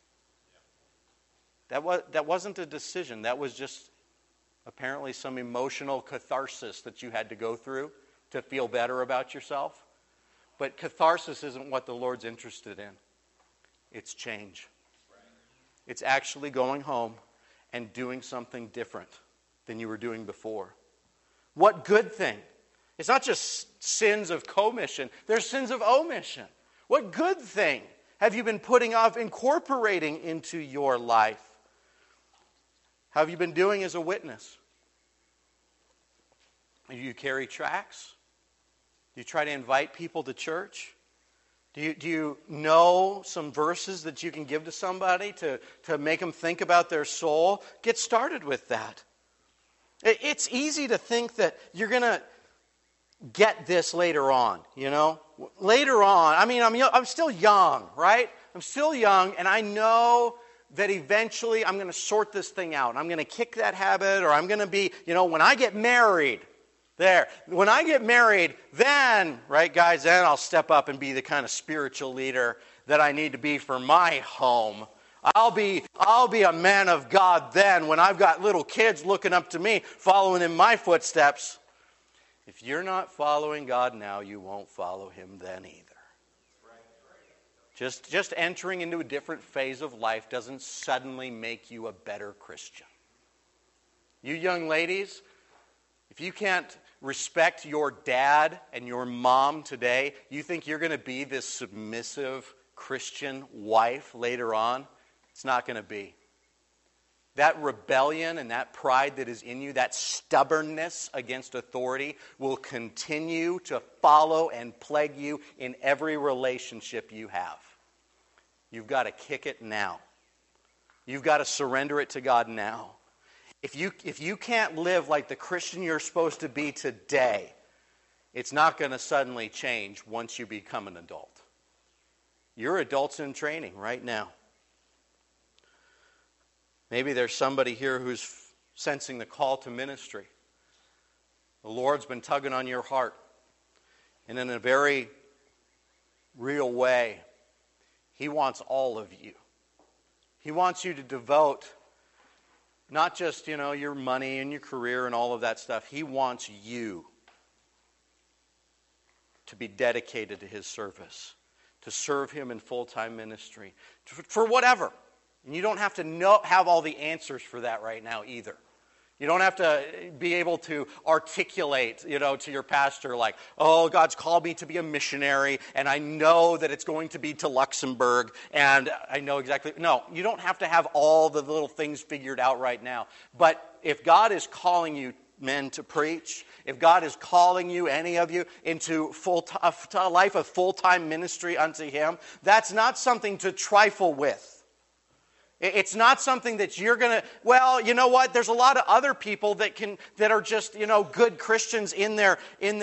That wasn't a decision. That was just apparently some emotional catharsis that you had to go through to feel better about yourself. But catharsis isn't what the Lord's interested in. It's change. It's actually going home and doing something different than you were doing before. What good thing? It's not just sins of commission. There's sins of omission. What good thing have you been putting off incorporating into your life? How have you been doing as a witness? Do you carry tracts? Do you try to invite people to church? Do you know some verses that you can give to somebody to make them think about their soul? Get started with that. It's easy to think that you're going to get this later on, Later on, I'm still young, right? I'm still young, and I know that eventually I'm going to sort this thing out. I'm going to kick that habit, or I'm going to be, when I get married, when I get married, then, right, guys, then I'll step up and be the kind of spiritual leader that I need to be for my home. I'll be a man of God then when I've got little kids looking up to me, following in my footsteps. If you're not following God now, you won't follow Him then either. Just entering into a different phase of life doesn't suddenly make you a better Christian. You young ladies, if you can't respect your dad and your mom today, you think you're going to be this submissive Christian wife later on? It's not going to be. that rebellion and that pride that is in you, that stubbornness against authority, will continue to follow and plague you in every relationship you have. You've got to kick it now. You've got to surrender it to God now. If you can't live like the Christian you're supposed to be today, it's not going to suddenly change once you become an adult. You're adults in training right now. Maybe there's somebody here who's sensing the call to ministry. The Lord's been tugging on your heart. And in a very real way, He wants all of you. He wants you to devote not just, your money and your career and all of that stuff. He wants you to be dedicated to His service, to serve Him in full-time ministry, for whatever. And you don't have to have all the answers for that right now either. You don't have to be able to articulate, to your pastor like, oh, God's called me to be a missionary, and I know that it's going to be to Luxembourg, and I know exactly. No, you don't have to have all the little things figured out right now. But if God is calling you, men, to preach, if God is calling you, any of you, into a life of full-time ministry unto Him, that's not something to trifle with. It's not something that you're going to, well, you know what? There's a lot of other people that are just, good Christians in their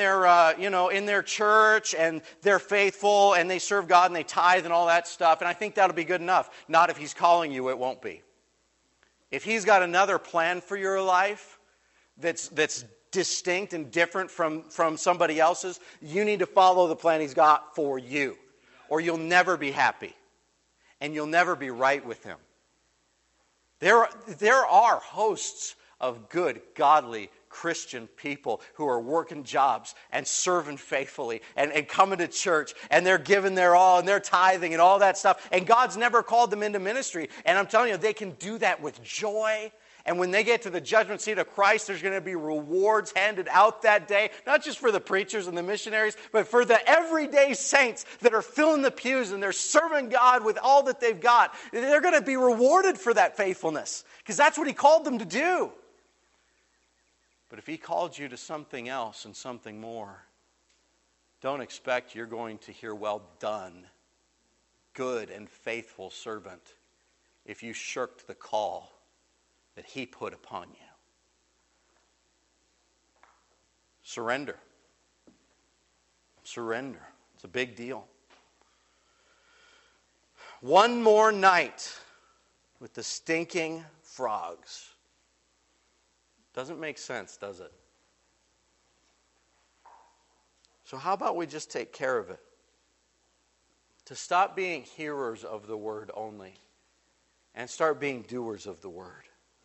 church, and they're faithful and they serve God and they tithe and all that stuff. And I think that'll be good enough. Not if He's calling you, it won't be. If He's got another plan for your life that's distinct and different from somebody else's, you need to follow the plan He's got for you, or you'll never be happy and you'll never be right with Him. There are hosts of good, godly, Christian people who are working jobs and serving faithfully and coming to church, and they're giving their all and they're tithing and all that stuff. And God's never called them into ministry. And I'm telling you, they can do that with joy. And when they get to the judgment seat of Christ, there's going to be rewards handed out that day, not just for the preachers and the missionaries, but for the everyday saints that are filling the pews and they're serving God with all that they've got. They're going to be rewarded for that faithfulness, because that's what He called them to do. But if He called you to something else and something more, don't expect you're going to hear, well done, good and faithful servant, if you shirked the call that He put upon you. Surrender. Surrender. It's a big deal. One more night with the stinking frogs. Doesn't make sense, does it? So how about we just take care of it? To stop being hearers of the word only and start being doers of the word.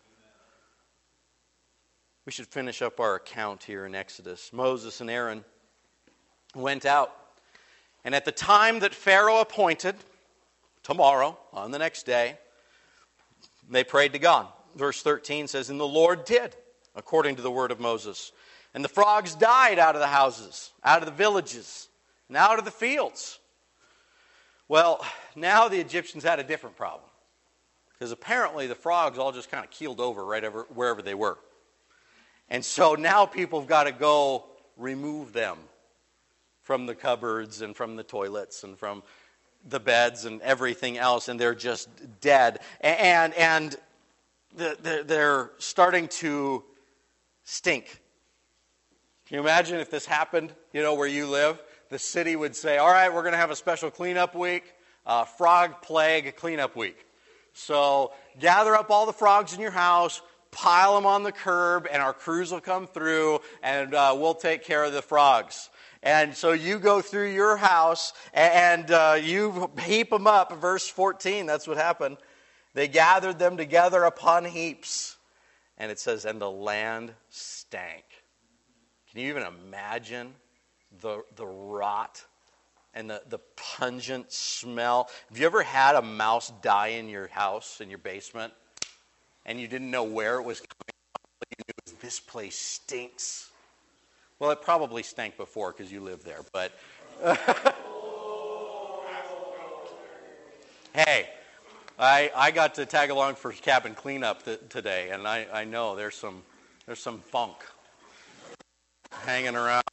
We should finish up our account here in Exodus. Moses and Aaron went out, and at the time that Pharaoh appointed, tomorrow, on the next day, they prayed to God. Verse 13 says, and the Lord did, according to the word of Moses. And the frogs died out of the houses, out of the villages, and out of the fields. Well, now the Egyptians had a different problem, because apparently the frogs all just kind of keeled over wherever they were. And so now people have got to go remove them from the cupboards and from the toilets and from the beds and everything else, and they're just dead. And they're starting to stink. Can you imagine if this happened, where you live? The city would say, all right, we're going to have a special cleanup week, frog plague cleanup week. So gather up all the frogs in your house, pile them on the curb, and our crews will come through, and we'll take care of the frogs. And so you go through your house, and you heap them up. Verse 14, that's what happened. They gathered them together upon heaps. And it says, and the land stank. Can you even imagine the rot and the pungent smell? Have you ever had a mouse die in your house, in your basement, and you didn't know where it was coming from? You knew this place stinks. Well, it probably stank before because you lived there, but hey, I got to tag along for cabin cleanup today, and I know there's some funk hanging around.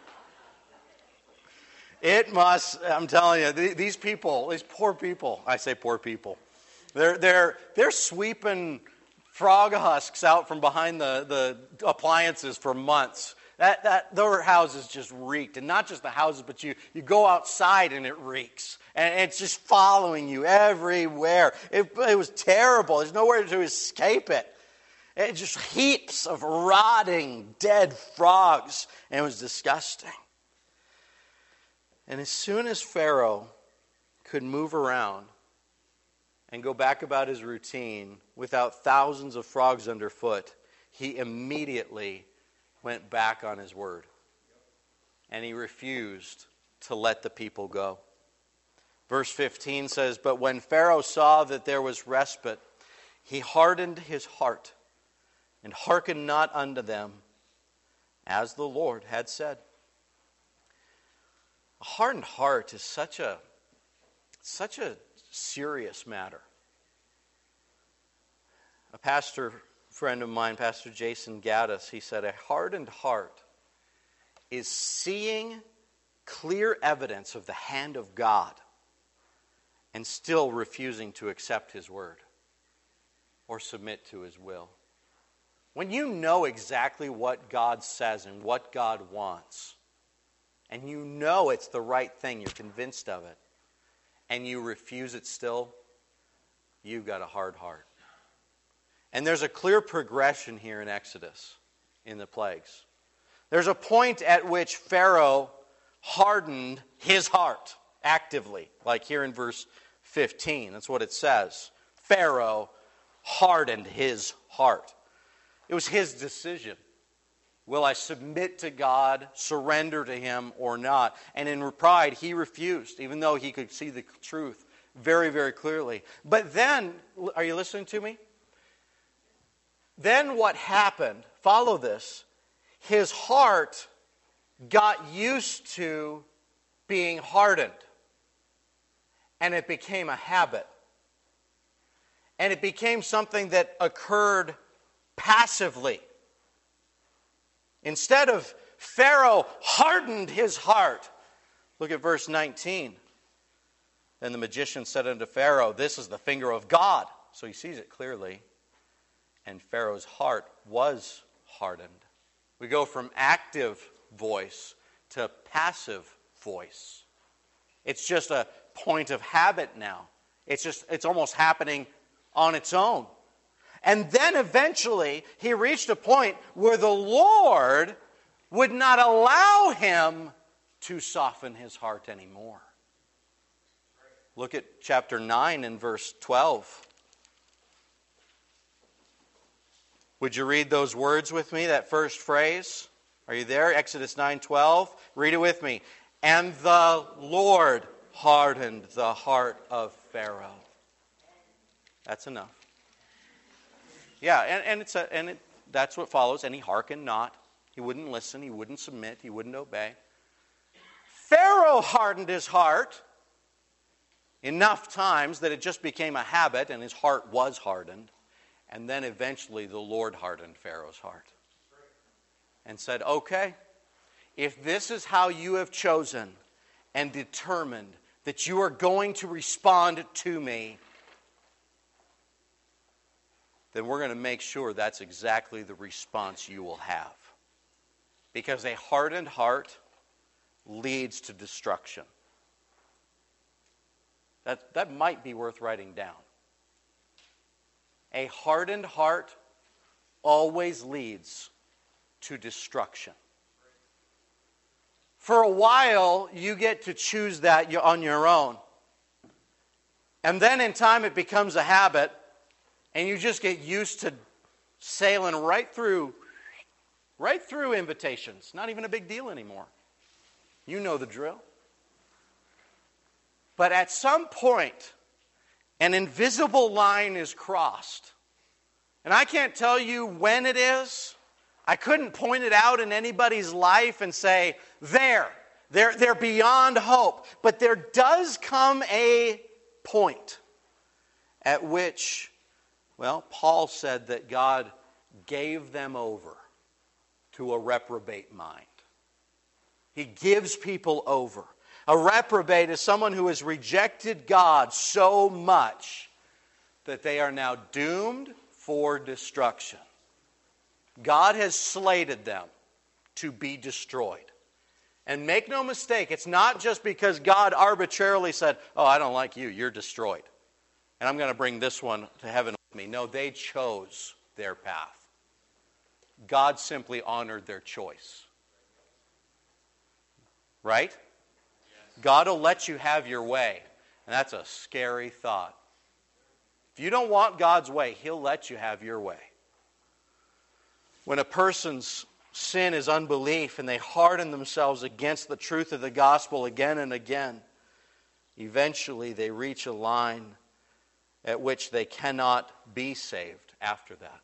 It must. I'm telling you, these people, these poor people. I say poor people. They're sweeping frog husks out from behind the appliances for months. Their houses just reeked, and not just the houses, but you go outside and it reeks, and it's just following you everywhere. It was terrible. There's nowhere to escape it. It just heaps of rotting, dead frogs, and it was disgusting. And as soon as Pharaoh could move around and go back about his routine without thousands of frogs underfoot, he immediately went back on his word. And he refused to let the people go. Verse 15 says, "But when Pharaoh saw that there was respite, he hardened his heart and hearkened not unto them, as the Lord had said." A hardened heart is such a serious matter. A pastor friend of mine, Pastor Jason Gaddis, he said, a hardened heart is seeing clear evidence of the hand of God and still refusing to accept His word or submit to His will. When you know exactly what God says and what God wants, and you know it's the right thing, you're convinced of it, and you refuse it still, you've got a hard heart. And there's a clear progression here in Exodus, in the plagues. There's a point at which Pharaoh hardened his heart actively, like here in verse 15. That's what it says. Pharaoh hardened his heart. It was his decision. Will I submit to God, surrender to Him, or not? And in pride, he refused, even though he could see the truth very, very clearly. But then, are you listening to me? Then what happened, follow this, his heart got used to being hardened. And it became a habit. And it became something that occurred passively. Instead of Pharaoh hardened his heart. Look at verse 19. Then the magician said unto Pharaoh, "This is the finger of God." So he sees it clearly. And Pharaoh's heart was hardened. We go from active voice to passive voice. It's just a point of habit now. It's almost happening on its own. And then eventually he reached a point where the Lord would not allow him to soften his heart anymore. Look at chapter 9 and verse 12. Would you read those words with me, that first phrase? Are you there? Exodus 9:12. Read it with me. "And the Lord hardened the heart of Pharaoh." That's enough. Yeah, and that's what follows. "And he hearkened not." He wouldn't listen. He wouldn't submit. He wouldn't obey. Pharaoh hardened his heart enough times that it just became a habit, and his heart was hardened. And then eventually the Lord hardened Pharaoh's heart and said, "Okay, if this is how you have chosen and determined that you are going to respond to me, then we're going to make sure that's exactly the response you will have." Because a hardened heart leads to destruction. That might be worth writing down. A hardened heart always leads to destruction. For a while, you get to choose that on your own. And then in time it becomes a habit, and you just get used to sailing right through invitations. Not even a big deal anymore. You know the drill. But at some point, an invisible line is crossed. And I can't tell you when it is. I couldn't point it out in anybody's life and say, they're beyond hope. But there does come a point at which, well, Paul said that God gave them over to a reprobate mind. He gives people over. A reprobate is someone who has rejected God so much that they are now doomed for destruction. God has slated them to be destroyed. And make no mistake, it's not just because God arbitrarily said, oh, I don't like you, you're destroyed. And I'm going to bring this one to heaven with me. No, they chose their path. God simply honored their choice. Right? God will let you have your way. And that's a scary thought. If you don't want God's way, He'll let you have your way. When a person's sin is unbelief and they harden themselves against the truth of the gospel again and again, eventually they reach a line at which they cannot be saved after that.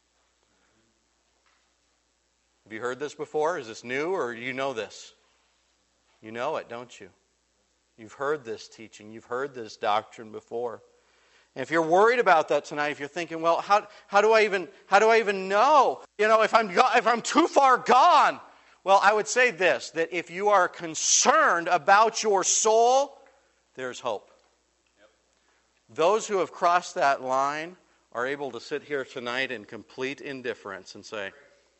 Have you heard this before? Is this new, or you know this? You know it, don't you? You've heard this teaching. You've heard this doctrine before. And if you're worried about that tonight, if you're thinking, well, how do I even know? You know, if I'm too far gone. Well, I would say this, that if you are concerned about your soul, there's hope. Yep. Those who have crossed that line are able to sit here tonight in complete indifference and say,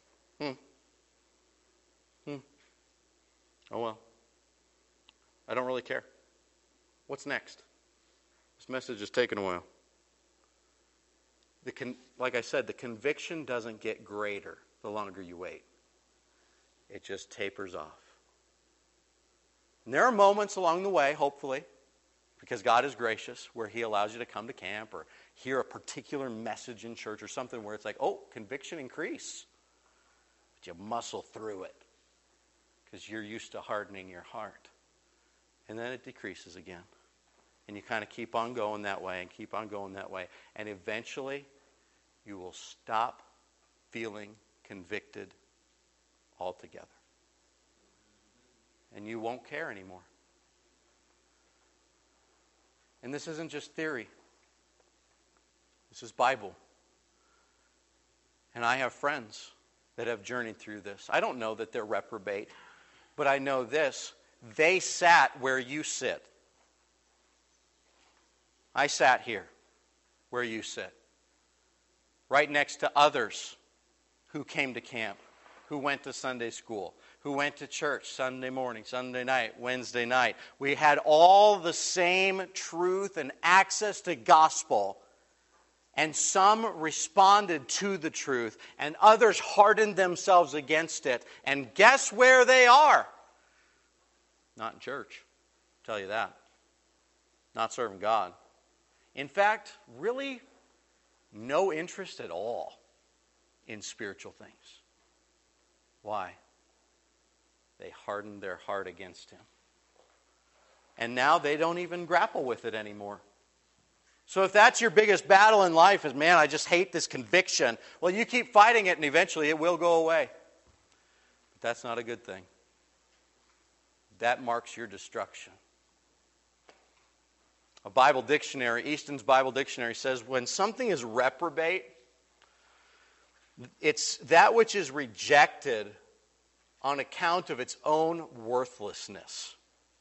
oh well, I don't really care. What's next? This message is taking a while. Like I said, the conviction doesn't get greater the longer you wait. It just tapers off. And there are moments along the way, hopefully, because God is gracious, where He allows you to come to camp or hear a particular message in church or something where it's like, oh, conviction increase. But you muscle through it because you're used to hardening your heart. And then it decreases again. And you kind of keep on going that way and keep on going that way. And eventually, you will stop feeling convicted altogether. And you won't care anymore. And this isn't just theory. This is Bible. And I have friends that have journeyed through this. I don't know that they're reprobate, but I know this. They sat where you sit. I sat here where you sit. Right next to others who came to camp, who went to Sunday school, who went to church Sunday morning, Sunday night, Wednesday night. We had all the same truth and access to gospel. And some responded to the truth, and others hardened themselves against it. And guess where they are? Not in church, I'll tell you that. Not serving God. In fact, really no interest at all in spiritual things. Why? They hardened their heart against Him. And now they don't even grapple with it anymore. So if that's your biggest battle in life is, man, I just hate this conviction. Well, you keep fighting it and eventually it will go away. But that's not a good thing. That marks your destruction. A Bible dictionary, Easton's Bible Dictionary says when something is reprobate, it's that which is rejected on account of its own worthlessness.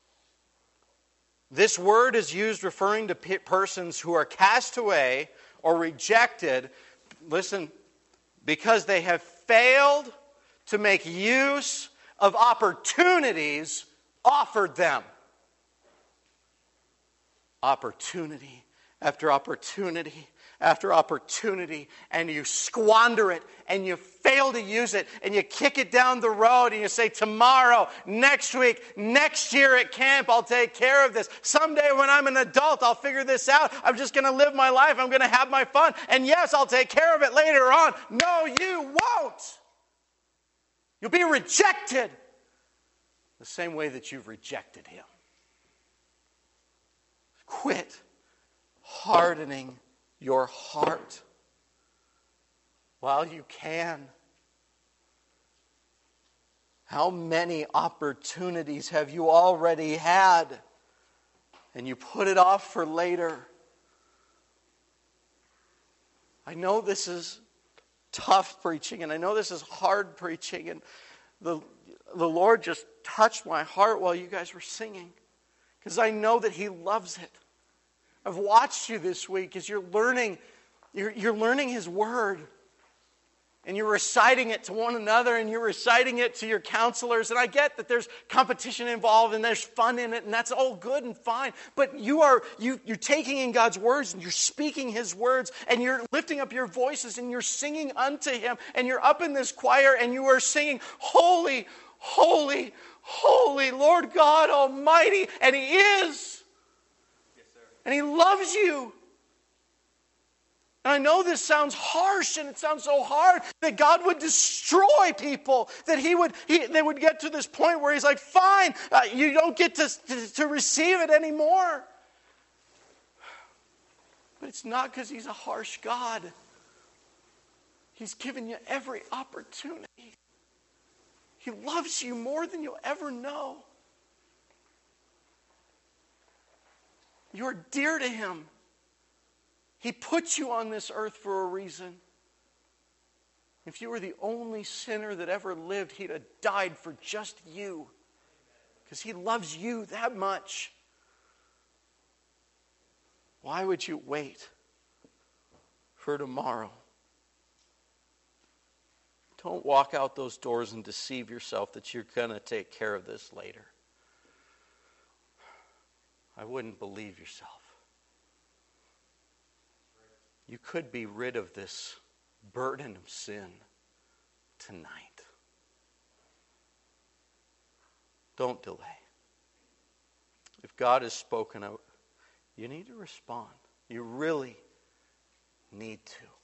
This word is used referring to persons who are cast away or rejected, listen, because they have failed to make use of opportunities offered them. Opportunity after opportunity after opportunity, and you squander it, and you fail to use it, and you kick it down the road, and you say, tomorrow, next week, next year at camp, I'll take care of this. Someday when I'm an adult, I'll figure this out. I'm just going to live my life. I'm going to have my fun. And yes, I'll take care of it later on. No, you won't. You'll be rejected the same way that you've rejected Him. Quit hardening your heart while you can. How many opportunities have you already had and you put it off for later? I know this is tough preaching, and I know this is hard preaching, and the Lord just touched my heart while you guys were singing, because I know that He loves it. I've watched you this week as you're learning His Word. And you're reciting it to one another, and you're reciting it to your counselors. And I get that there's competition involved, and there's fun in it, and that's all good and fine. But you're taking in God's words, and you're speaking His words, and you're lifting up your voices, and you're singing unto Him. And you're up in this choir, and you are singing, holy, holy, holy, Lord God Almighty. And He is. Yes, sir. And He loves you. And I know this sounds harsh, and it sounds so hard that God would destroy people, that they would get to this point where He's like, fine, you don't get to receive it anymore. But it's not because He's a harsh God. He's given you every opportunity. He loves you more than you'll ever know. You're dear to Him. He put you on this earth for a reason. If you were the only sinner that ever lived, He'd have died for just you. Because He loves you that much. Why would you wait for tomorrow? Don't walk out those doors and deceive yourself that you're going to take care of this later. I wouldn't believe yourself. You could be rid of this burden of sin tonight. Don't delay. If God has spoken out, you need to respond. You really need to.